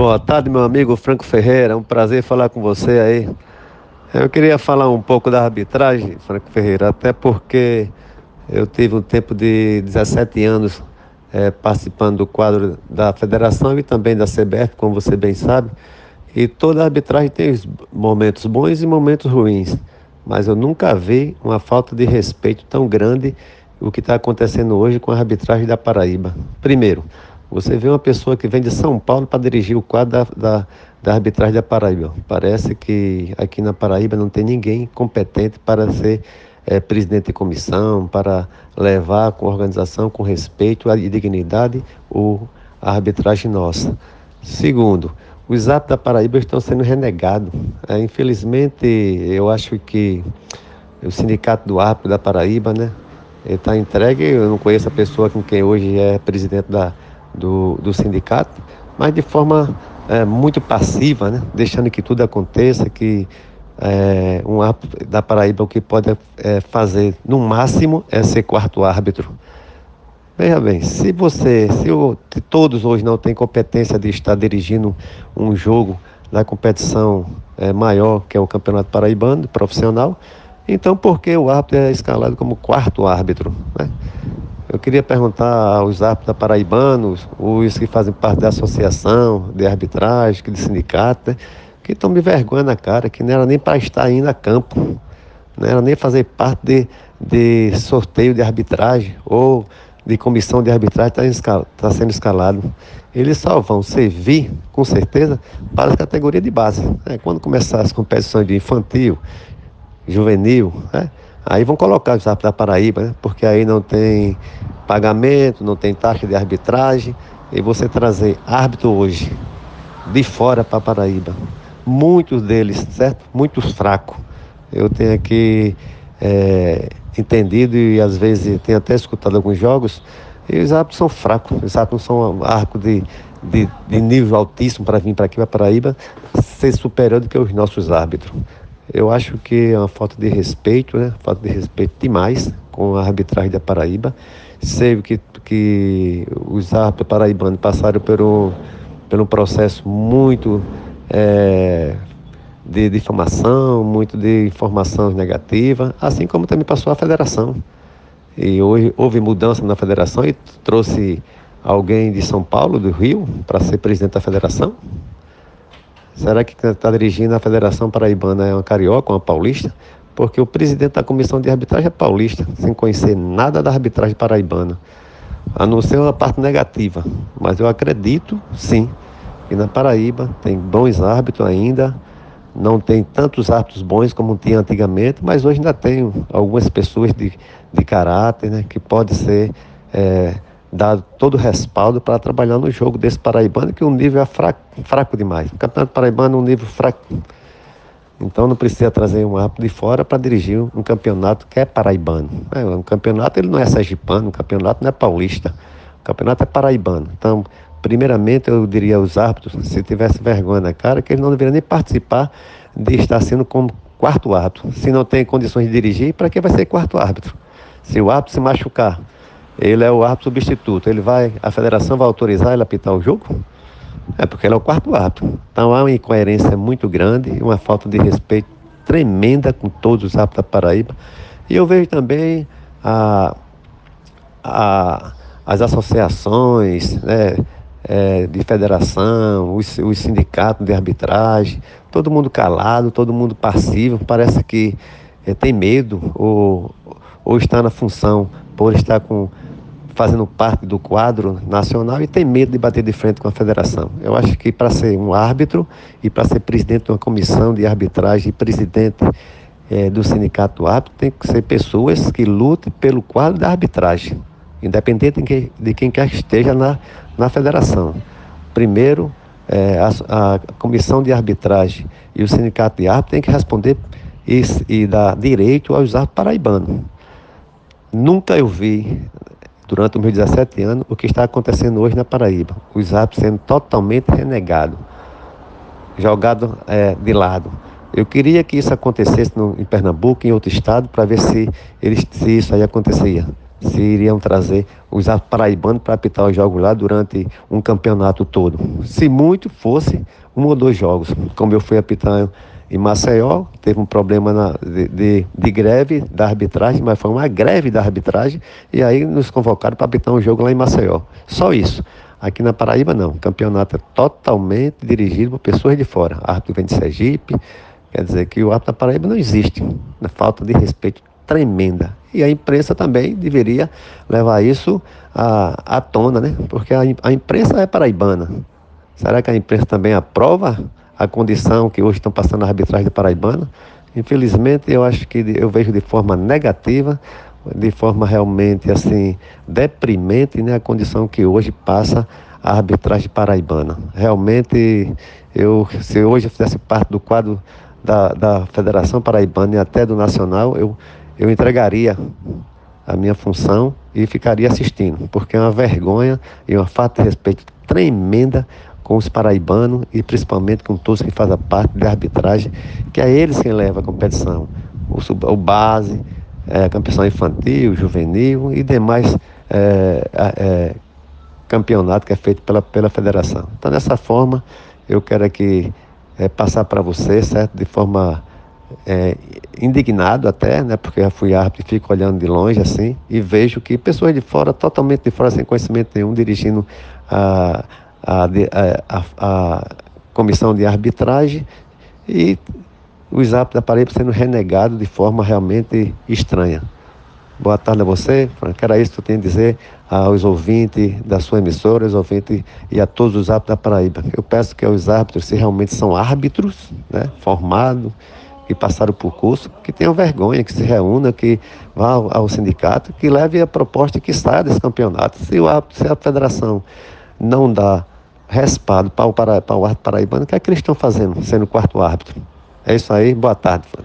Boa tarde, meu amigo Franco Ferreira. É um prazer falar com você aí. Eu queria falar um pouco da arbitragem, Franco Ferreira, até porque eu tive um tempo de 17 anos participando do quadro da federação e também da CBF, como você bem sabe. E toda arbitragem tem os momentos bons e momentos ruins. Mas eu nunca vi uma falta de respeito tão grande o que está acontecendo hoje com a arbitragem da Paraíba. Primeiro, você vê uma pessoa que vem de São Paulo para dirigir o quadro da arbitragem da Paraíba. Parece que aqui na Paraíba não tem ninguém competente para ser presidente de comissão, para levar com organização, com respeito e dignidade a arbitragem nossa. Segundo, os atos da Paraíba estão sendo renegados. Infelizmente, eu acho que o Sindicato do Árbitro da Paraíba, né, está entregue. Eu não conheço a pessoa com quem hoje é presidente do sindicato, mas de forma muito passiva, né, deixando que tudo aconteça, que um árbitro da Paraíba o que pode fazer, no máximo, é ser quarto árbitro. Veja bem, se todos hoje não têm competência de estar dirigindo um jogo da competição maior, que é o Campeonato Paraibano, profissional, então por que o árbitro é escalado como quarto árbitro, né? Eu queria perguntar aos árbitros paraibanos, os que fazem parte da associação de arbitragem, de sindicato, né, que estão me vergonha na cara, que não era nem para estar indo a campo, não era nem fazer parte de sorteio de arbitragem ou de comissão de arbitragem está sendo escalado. Eles só vão servir, com certeza, para a categoria de base. Quando começar as competições de infantil, juvenil, aí vão colocar os árbitros da Paraíba, né? Porque aí não tem pagamento, não tem taxa de arbitragem. E você trazer árbitro hoje de fora para a Paraíba, muitos deles, certo? Muitos fracos. Eu tenho aqui entendido e às vezes tenho até escutado alguns jogos, e os árbitros são fracos, os árbitros não são árbitros de nível altíssimo para vir para aqui, para a Paraíba, ser superior do que os nossos árbitros. Eu acho que é uma falta de respeito, né? Falta de respeito demais com a arbitragem da Paraíba. Sei que os árbitros paraibanos passaram por um processo muito de difamação, muito de informação negativa, assim como também passou a federação. E hoje houve mudança na federação e trouxe alguém de São Paulo, do Rio, para ser presidente da federação. Será que quem está dirigindo a Federação Paraibana é uma carioca, uma paulista? Porque o presidente da comissão de arbitragem é paulista, sem conhecer nada da arbitragem paraibana, a não ser uma parte negativa. Mas eu acredito, sim, que na Paraíba tem bons árbitros ainda, não tem tantos árbitros bons como tinha antigamente, mas hoje ainda tem algumas pessoas de caráter, né, que pode ser dado todo o respaldo para trabalhar no jogo desse paraibano, que o nível é fraco demais. O Campeonato Paraibano é um nível fraco. Então não precisa trazer um árbitro de fora para dirigir um campeonato que é paraibano. Um campeonato ele não é sergipano, um campeonato não é paulista. O campeonato é paraibano. Então, primeiramente, eu diria aos árbitros, se tivesse vergonha na cara, que eles não deveriam nem participar de estar sendo como quarto árbitro. Se não tem condições de dirigir, para que vai ser quarto árbitro? Se o árbitro se machucar, ele é o árbitro substituto, a federação vai autorizar ele a apitar o jogo? Porque ele é o quarto árbitro. Então há uma incoerência muito grande e uma falta de respeito tremenda com todos os árbitros da Paraíba. E eu vejo também as associações, né, de federação, os sindicatos de arbitragem, todo mundo calado, todo mundo passivo, parece que tem medo ou está na função por estar fazendo parte do quadro nacional e tem medo de bater de frente com a federação. Eu acho que para ser um árbitro e para ser presidente de uma comissão de arbitragem e presidente do sindicato árbitro, tem que ser pessoas que lutem pelo quadro da arbitragem, independente de quem quer que esteja na federação. Primeiro, a comissão de arbitragem e o sindicato de árbitros têm que responder e dar direito aos árbitros paraibanos. Nunca eu vi, durante os meus 17 anos, o que está acontecendo hoje na Paraíba. Os árbitros sendo totalmente renegados, jogados de lado. Eu queria que isso acontecesse em Pernambuco, em outro estado, para ver se isso aí acontecia. se iriam trazer os paraibanos para apitar os jogos lá durante um campeonato todo. Se muito fosse 1 ou 2 jogos, como eu fui apitar em Maceió, teve um problema de greve da arbitragem, mas foi uma greve da arbitragem, e aí nos convocaram para apitar um jogo lá em Maceió. Só isso. Aqui na Paraíba não, o campeonato é totalmente dirigido por pessoas de fora. O árbitro vem de Sergipe, quer dizer que o árbitro da Paraíba não existe, na falta de respeito tremenda. E a imprensa também deveria levar isso à tona, né? Porque a imprensa é paraibana. Será que a imprensa também aprova a condição que hoje estão passando a arbitragem paraibana? Infelizmente, eu acho que eu vejo de forma negativa, de forma realmente assim deprimente, né, a condição que hoje passa a arbitragem paraibana. Realmente, se hoje eu fizesse parte do quadro da Federação Paraibana e até do Nacional, eu entregaria a minha função e ficaria assistindo, porque é uma vergonha e uma falta de respeito tremenda com os paraibanos e principalmente com todos que fazem parte da arbitragem, que é eles quem leva a competição, o base, a competição infantil, juvenil e demais campeonato que é feito pela federação. Então, dessa forma, eu quero aqui passar para você, certo? De forma indignado até, né? Porque eu fui árbitro e fico olhando de longe assim e vejo que pessoas de fora, totalmente de fora, sem conhecimento nenhum, dirigindo a comissão de arbitragem e os árbitros da Paraíba sendo renegados de forma realmente estranha. Boa tarde a você, Frank. Era isso que eu tenho a dizer aos ouvintes da sua emissora, aos ouvintes e a todos os árbitros da Paraíba. Eu peço que os árbitros, se realmente são árbitros, né, formados, que passaram por curso, que tenham vergonha, que se reúnam, que vá ao sindicato, que leve a proposta e que saia desse campeonato. Se a federação não dá respaldo para o árbitro paraibano, o que é que eles estão fazendo, sendo o quarto árbitro? É isso aí, boa tarde, Frank.